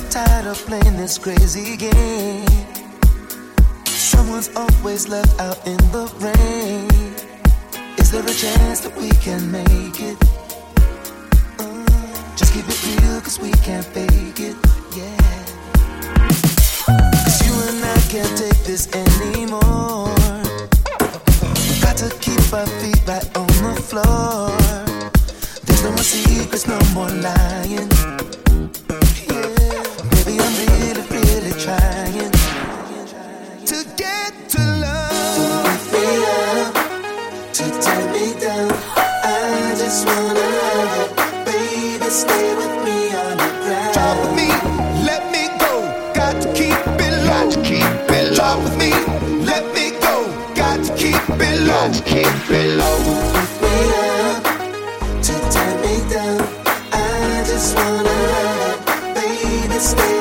tired of playing this crazy game. Someone's always left out in the rain. Is there a chance that we can make it? Just keep it real, cause we can't fake it, yeah. Cause you and I can't take this anymore. We've got to keep our feet right on the floor. There's no more secrets, no more lying. Yeah, baby, I'm really, really trying to get to love. To wake me up, to tie me down. I just wanna love it. Baby, stay with me on the ground. Talk with me, let me go. Got to keep it low. Got to keep it low. Talk with me, let me go. Got to keep it low. Got to keep it low. Wake me up, to tie me down. I just wanna love it. Baby, stay